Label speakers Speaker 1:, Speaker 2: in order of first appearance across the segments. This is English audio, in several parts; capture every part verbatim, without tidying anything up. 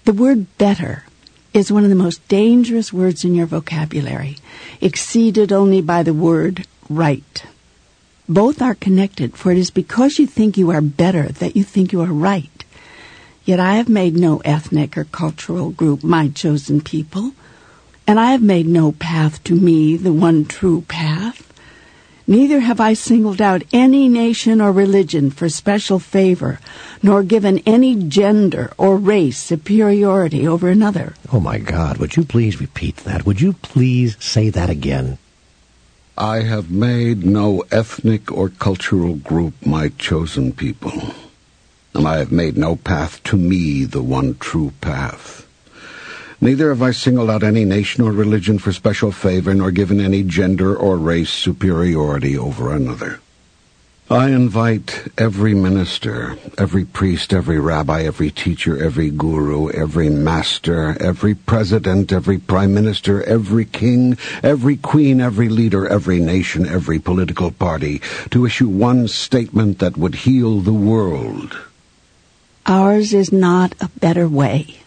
Speaker 1: The word better is one of the most dangerous words in your vocabulary, exceeded only by the word right. Both are connected, for it is because you think you are better that you think you are right. Yet I have made no ethnic or cultural group my chosen people, and I have made no path to me the one true path. Neither have I singled out any nation or religion for special favor, nor given any gender or race superiority over another.
Speaker 2: Oh, my God, would you please repeat that? Would you please say that again?
Speaker 3: I have made no ethnic or cultural group my chosen people, and I have made no path to me the one true path. Neither have I singled out any nation or religion for special favor, nor given any gender or race superiority over another. I invite every minister, every priest, every rabbi, every teacher, every guru, every master, every president, every prime minister, every king, every queen, every leader, every nation, every political party to issue one statement that would heal the world.
Speaker 1: Ours is not a better way.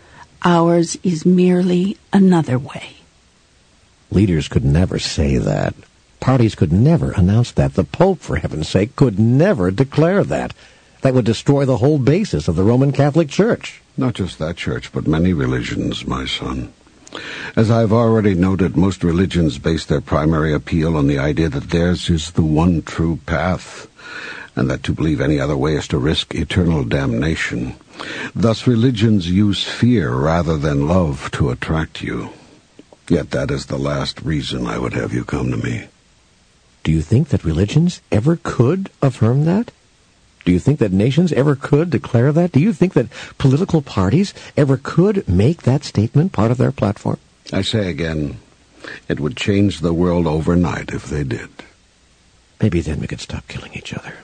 Speaker 1: Ours is merely another way.
Speaker 2: Leaders could never say that. Parties could never announce that. The Pope, for heaven's sake, could never declare that. That would destroy the whole basis of the Roman Catholic Church.
Speaker 3: Not just that church, but many religions, my son. As I've already noted, most religions base their primary appeal on the idea that theirs is the one true path, and that to believe any other way is to risk eternal damnation. Thus religions use fear rather than love to attract you. Yet that is the last reason I would have you come to me.
Speaker 2: Do you think that religions ever could affirm that? Do you think that nations ever could declare that? Do you think that political parties ever could make that statement part of their platform?
Speaker 3: I say again, it would change the world overnight if they did.
Speaker 2: Maybe then we could stop killing each other.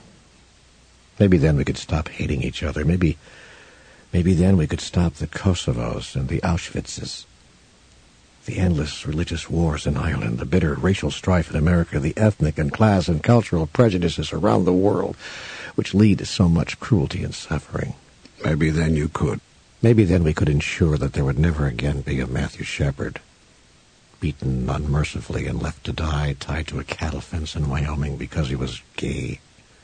Speaker 2: Maybe then we could stop hating each other. Maybe, maybe then we could stop the Kosovos and the Auschwitzes. The endless religious wars in Ireland, the bitter racial strife in America, the ethnic and class and cultural prejudices around the world, which lead to so much cruelty and suffering.
Speaker 3: Maybe then you could.
Speaker 2: Maybe then we could ensure that there would never again be a Matthew Shepard, beaten unmercifully and left to die, tied to a cattle fence in Wyoming because he was gay.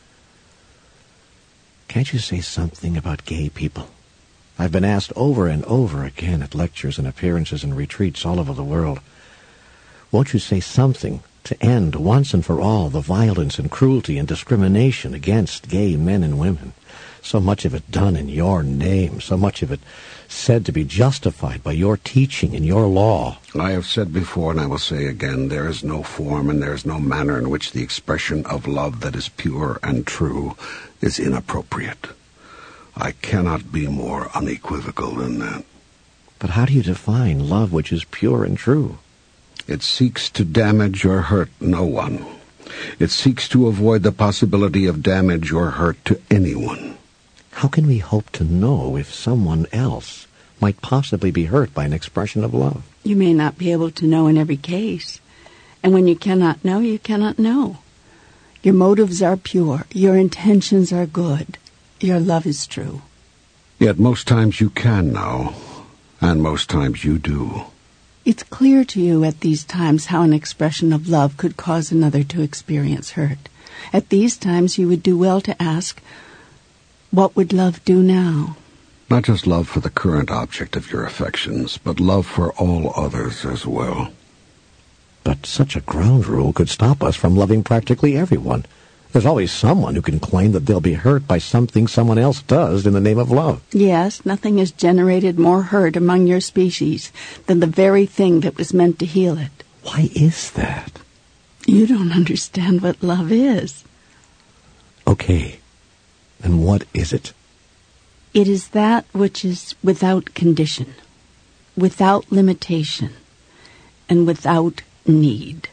Speaker 2: Can't you say something about gay people? I've been asked over and over again at lectures and appearances and retreats all over the world. Won't you say something to end once and for all the violence and cruelty and discrimination against gay men and women? So much of it done in your name, so much of it said to be justified by your teaching and your law.
Speaker 3: I have said before, and I will say again, there is no form and there is no manner in which the expression of love that is pure and true is inappropriate. I cannot be more unequivocal than that.
Speaker 2: But how do you define love which is pure and true?
Speaker 3: It seeks to damage or hurt no one. It seeks to avoid the possibility of damage or hurt to anyone.
Speaker 2: How can we hope to know if someone else might possibly be hurt by an expression of love?
Speaker 1: You may not be able to know in every case. And when you cannot know, you cannot know. Your motives are pure. Your intentions are good. Your love is true.
Speaker 3: Yet most times you can know, and most times you do.
Speaker 1: It's clear to you at these times how an expression of love could cause another to experience hurt. At these times you would do well to ask, what would love do now?
Speaker 3: Not just love for the current object of your affections, but love for all others as well.
Speaker 2: But such a ground rule could stop us from loving practically everyone. There's always someone who can claim that they'll be hurt by something someone else does in the name of love.
Speaker 1: Yes, nothing has generated more hurt among your species than the very thing that was meant to heal it.
Speaker 2: Why is that?
Speaker 1: You don't understand what love is.
Speaker 2: Okay, and what is it?
Speaker 1: It is that which is without condition, without limitation, and without need.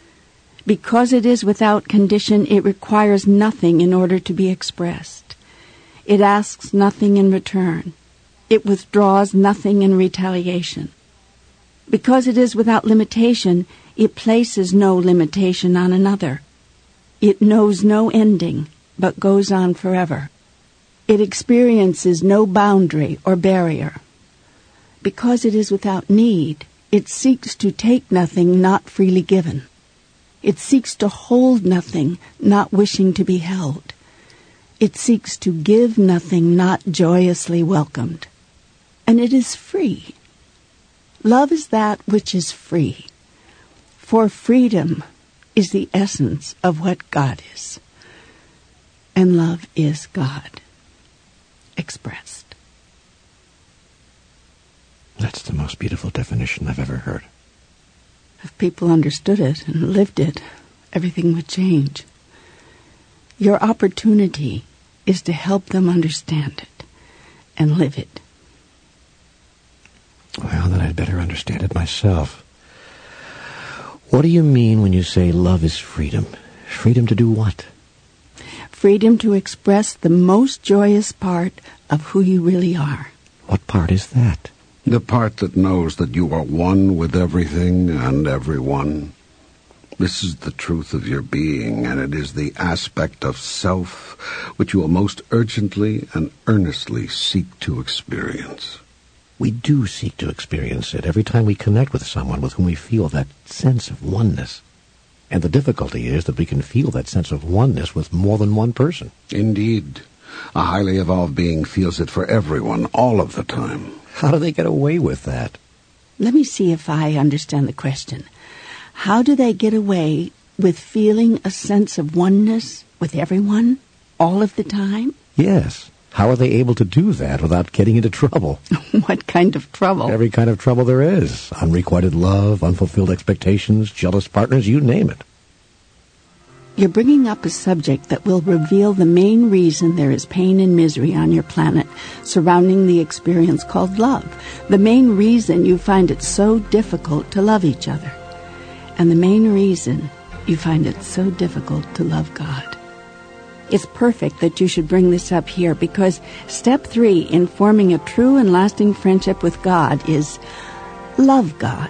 Speaker 1: Because it is without condition, it requires nothing in order to be expressed. It asks nothing in return. It withdraws nothing in retaliation. Because it is without limitation, it places no limitation on another. It knows no ending, but goes on forever. It experiences no boundary or barrier. because it is without need, it seeks to take nothing not freely given. It seeks to hold nothing not wishing to be held. It seeks to give nothing not joyously welcomed. And it is free. Love is that which is free. For freedom is the essence of what God is. And love is God expressed.
Speaker 2: That's the most beautiful definition I've ever heard.
Speaker 1: If people understood it and lived it, everything would change. Your opportunity is to help them understand it and live it.
Speaker 2: Well, then I'd better understand it myself. What do you mean when you say love is freedom? Freedom to do what?
Speaker 1: Freedom to express the most joyous part of who you really are.
Speaker 2: What part is that?
Speaker 3: The part that knows that you are one with everything and everyone. This is the truth of your being, and it is the aspect of self which you will most urgently and earnestly seek to experience.
Speaker 2: We do seek to experience it every time we connect with someone with whom we feel that sense of oneness. And the difficulty is that we can feel that sense of oneness with more than one person.
Speaker 3: Indeed. A highly evolved being feels it for everyone, all of the time.
Speaker 2: How do they get away with that?
Speaker 1: Let me see if I understand the question. How do they get away with feeling a sense of oneness with everyone, all of the time?
Speaker 2: Yes. How are they able to do that without getting into trouble?
Speaker 1: What kind of trouble?
Speaker 2: Every kind of trouble there is. Unrequited love, unfulfilled expectations, jealous partners, you name it.
Speaker 1: You're bringing up a subject that will reveal the main reason there is pain and misery on your planet surrounding the experience called love. The main reason you find it so difficult to love each other. And the main reason you find it so difficult to love God. It's perfect that you should bring this up here because step three in forming a true and lasting friendship with God is love God.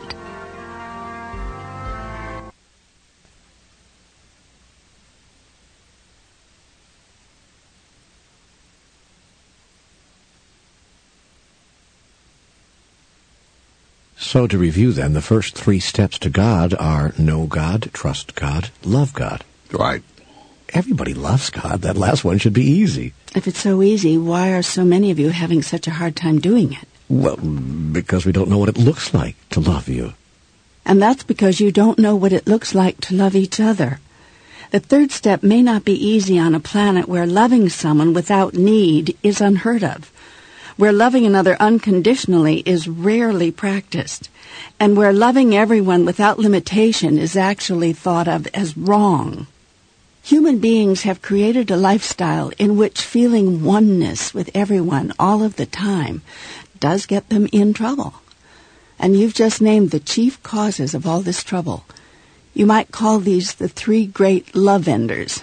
Speaker 2: So to review then, the first three steps to God are know God, trust God, love God.
Speaker 3: Right.
Speaker 2: Everybody loves God. That last one should be easy.
Speaker 1: If it's so easy, why are so many of you having such a hard time doing it?
Speaker 2: Well, because we don't know what it looks like to love you.
Speaker 1: And that's because you don't know what it looks like to love each other. The third step may not be easy on a planet where loving someone without need is unheard of, where loving another unconditionally is rarely practiced, and where loving everyone without limitation is actually thought of as wrong. Human beings have created a lifestyle in which feeling oneness with everyone all of the time does get them in trouble. And you've just named the chief causes of all this trouble. You might call these the three great love enders.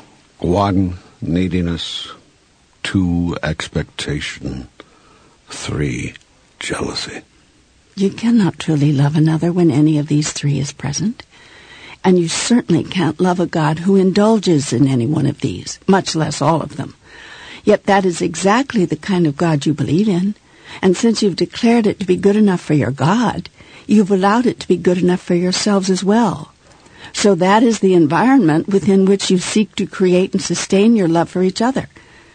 Speaker 3: One, neediness. Two, expectation. Three, jealousy.
Speaker 1: You cannot truly love another when any of these three is present. And you certainly can't love a God who indulges in any one of these, much less all of them. Yet that is exactly the kind of God you believe in. And since you've declared it to be good enough for your God, you've allowed it to be good enough for yourselves as well. So that is the environment within which you seek to create and sustain your love for each other.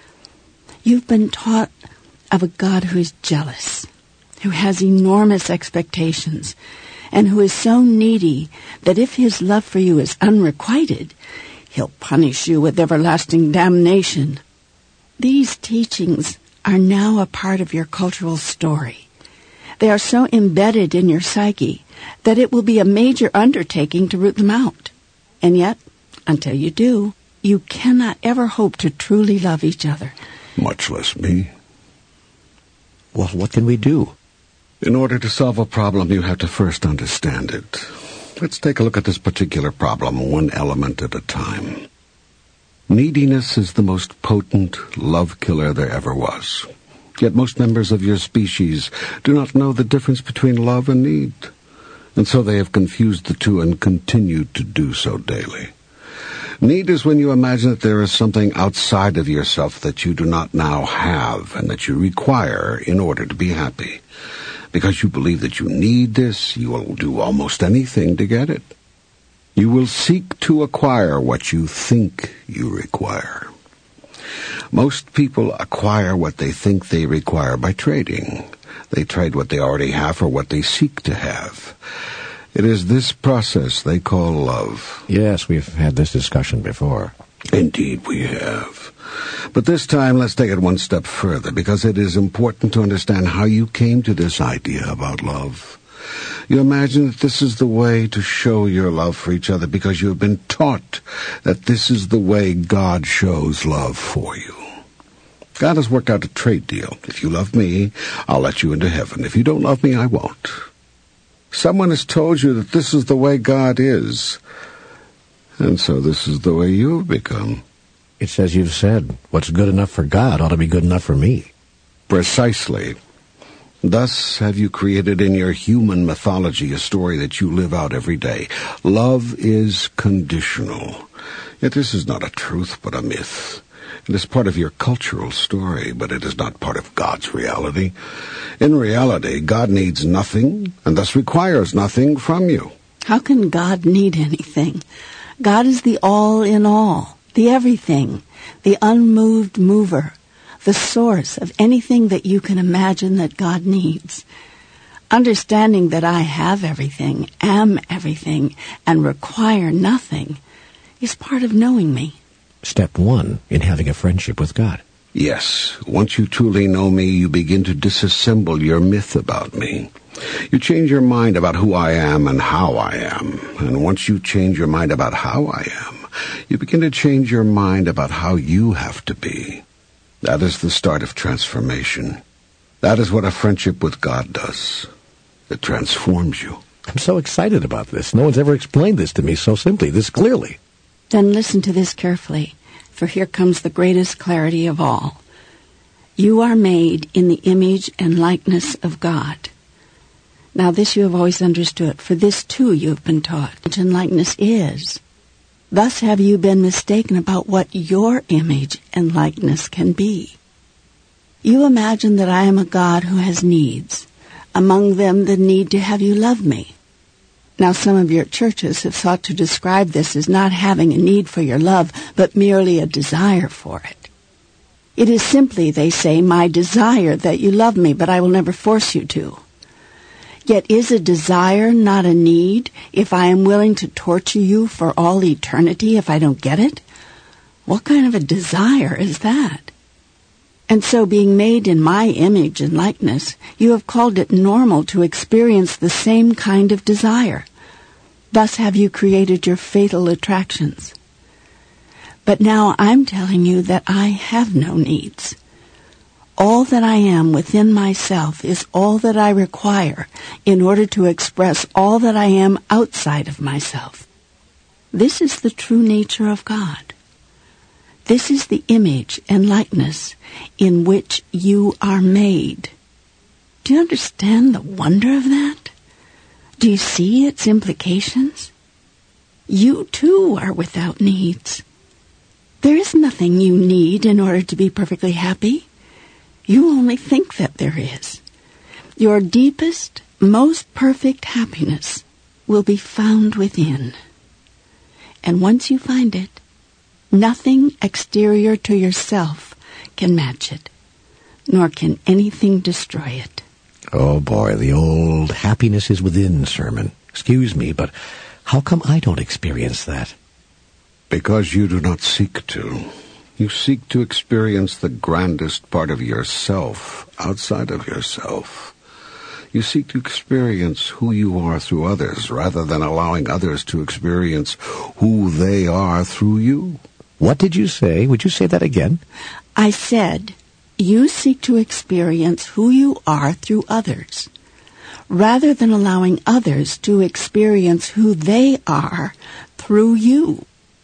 Speaker 1: You've been taught of a God who is jealous, who has enormous expectations, and who is so needy that if his love for you is unrequited, he'll punish you with everlasting damnation. These teachings are now a part of your cultural story. They are so embedded in your psyche that it will be a major undertaking to root them out. And yet, until you do, you cannot ever hope to truly love each other.
Speaker 3: Much less me.
Speaker 2: Well, what can we do?
Speaker 3: In order to solve a problem, you have to first understand it. Let's take a look at this particular problem, one element at a time. Neediness is the most potent love killer there ever was. Yet most members of your species do not know the difference between love and need. And so they have confused the two and continue to do so daily. Need is when you imagine that there is something outside of yourself that you do not now have and that you require in order to be happy. Because you believe that you need this, you will do almost anything to get it. You will seek to acquire what you think you require. Most people acquire what they think they require by trading. They trade what they already have for what they seek to have. It is this process they call love.
Speaker 2: Yes, we've had this discussion before.
Speaker 3: Indeed we have. But this time, let's take it one step further, because it is important to understand how you came to this idea about love. You imagine that this is the way to show your love for each other because you have been taught that this is the way God shows love for you. God has worked out a trade deal. If you love me, I'll let you into heaven. If you don't love me, I won't. Someone has told you that this is the way God is, and so this is the way you have become.
Speaker 2: It's as you've said, what's good enough for God ought to be good enough for me.
Speaker 3: Precisely. Thus have you created in your human mythology a story that you live out every day. Love is conditional. Yet this is not a truth, but a myth. It is part of your cultural story, but it is not part of God's reality. In reality, God needs nothing, and thus requires nothing from you.
Speaker 1: How can God need anything? God is the all in all, the everything, the unmoved mover, the source of anything that you can imagine that God needs. Understanding that I have everything, am everything, and require nothing is part of knowing me.
Speaker 2: Step one in having a friendship with God.
Speaker 3: Yes, once you truly know me, you begin to disassemble your myth about me. You change your mind about who I am and how I am. And once you change your mind about how I am, you begin to change your mind about how you have to be. That is the start of transformation. That is what a friendship with God does. It transforms you.
Speaker 2: I'm so excited about this. No one's ever explained this to me so simply, this clearly.
Speaker 1: Then listen to this carefully, for here comes the greatest clarity of all. You are made in the image and likeness of God. Now this you have always understood, for this too you have been taught. Image and likeness is. Thus have you been mistaken about what your image and likeness can be. You imagine that I am a God who has needs, among them the need to have you love me. Now some of your churches have sought to describe this as not having a need for your love, but merely a desire for it. It is simply, they say, my desire that you love me, but I will never force you to. Yet is a desire not a need if I am willing to torture you for all eternity if I don't get it? What kind of a desire is that? And so, being made in my image and likeness, you have called it normal to experience the same kind of desire. Thus have you created your fatal attractions. But now I'm telling you that I have no needs. All that I am within myself is all that I require in order to express all that I am outside of myself. This is the true nature of God. This is the image and likeness in which you are made. Do you understand the wonder of that? Do you see its implications? You too are without needs. There is nothing you need in order to be perfectly happy. You only think that there is. Your deepest, most perfect happiness will be found within. And once you find it, nothing exterior to yourself can match it, nor can anything destroy it.
Speaker 2: Oh boy, the old happiness is within sermon. Excuse me, but how come I don't experience that?
Speaker 3: Because you do not seek to. You seek to experience the grandest part of yourself outside of yourself. You seek to experience who you are through others rather than allowing others to experience who they are through you.
Speaker 2: What did you say? Would you say that again?
Speaker 1: I said, you seek to experience who you are through others, rather than allowing others to experience who they are through you.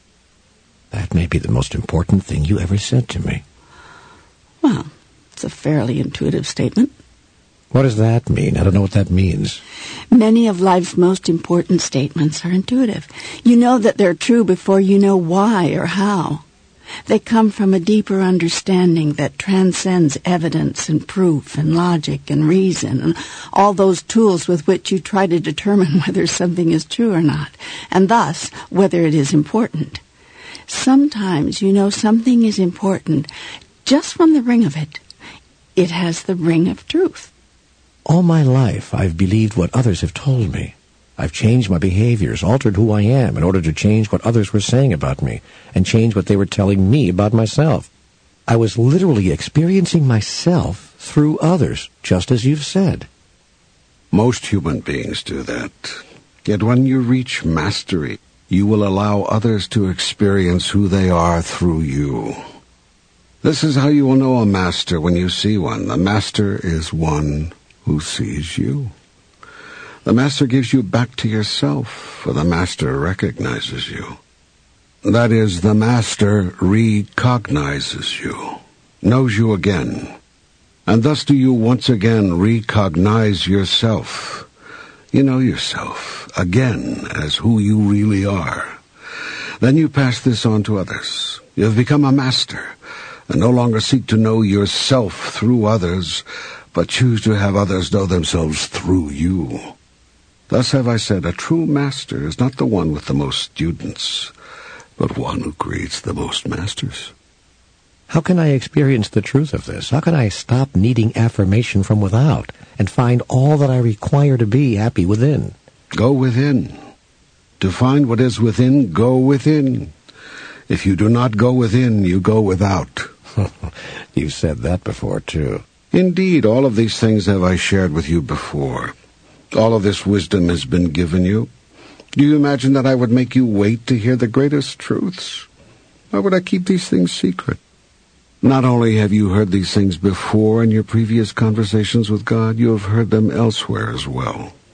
Speaker 2: That may be the most important thing you ever said to me.
Speaker 1: Well, it's a fairly intuitive statement.
Speaker 2: What does that mean? I don't know what that means.
Speaker 1: Many of life's most important statements are intuitive. You know that they're true before you know why or how. They come from a deeper understanding that transcends evidence and proof and logic and reason and all those tools with which you try to determine whether something is true or not, and thus whether it is important. Sometimes you know something is important just from the ring of it. It has the ring of truth.
Speaker 2: All my life I've believed what others have told me. I've changed my behaviors, altered who I am in order to change what others were saying about me, and change what they were telling me about myself. I was literally experiencing myself through others, just as you've said.
Speaker 3: Most human beings do that. Yet when you reach mastery, you will allow others to experience who they are through you. This is how you will know a master when you see one. The master is one who sees you. The master gives you back to yourself, for the master recognizes you. That is, the master recognizes you, knows you again, and thus do you once again recognize yourself. You know yourself again as who you really are. Then you pass this on to others. You have become a master, and no longer seek to know yourself through others, but choose to have others know themselves through you. Thus have I said, a true master is not the one with the most students, but one who creates the most masters.
Speaker 2: How can I experience the truth of this? How can I stop needing affirmation from without and find all that I require to be happy within?
Speaker 3: Go within. To find what is within, go within. If you do not go within, you go without.
Speaker 2: You've said that before, too.
Speaker 3: Indeed, all of these things have I shared with you before. All of this wisdom has been given you. Do you imagine that I would make you wait to hear the greatest truths? Why would I keep these things secret? Not only have you heard these things before in your previous conversations with God, you have heard them elsewhere as well.